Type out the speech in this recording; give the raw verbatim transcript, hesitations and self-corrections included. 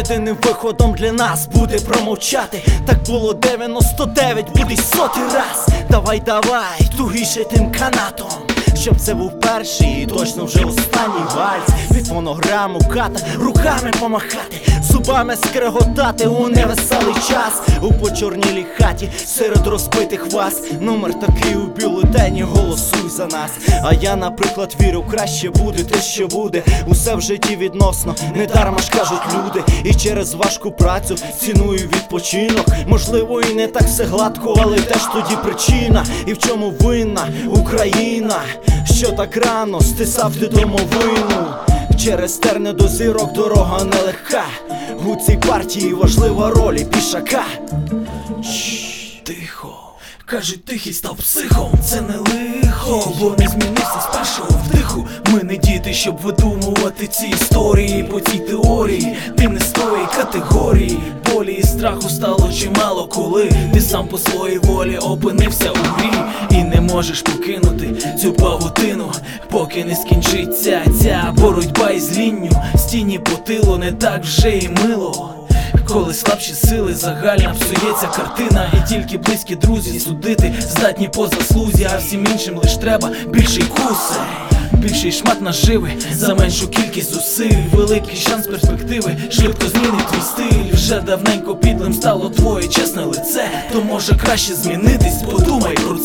єдиним виходом для нас буде промовчати. Так було дев'яносто дев'ять, буде й сотий раз. Давай, давай, тугіше тим канатом, щоб це був перший і точно вже останній вальс. Від фонограму ката, руками помахати, зубами скреготати у невеселий час. У почорнілій хаті серед розбитих вас номер такий у бюлетені, голосуй за нас. А я, наприклад, вірю, краще буде те, що буде. Усе в житті відносно, не дарма ж кажуть люди. І через важку працю ціную відпочинок. Можливо і не так все гладко, але теж тоді причина. І в чому винна Україна, що так рано стисав ти домовину. Через терни до зірок дорога нелегка. У цій партії важлива роль і пішака. Чш, тихо, кажуть, тихий став психом. Це не лихо, бо не змінився з першого вдиху. Ми не діти, щоб видумувати ці історії. По цій теорії ти не з тої категорії. Болі і страху стало чимало, коли ти сам по своїй волі опинився у грі. І не можеш покинути цю павутину, поки не скінчиться ця боротьба із лінню. Стіні по тилу не так вже і мило, коли слабші сили, загальна псується картина. І тільки близькі друзі судити здатні по заслузі, а всім іншим лиш треба більший кусень, більший шмат наживи за меншу кількість зусиль. Великий шанс перспективи швидко змінить твій стиль. Вже давненько підлим стало твоє чесне лице, то може краще змінитись, подумай про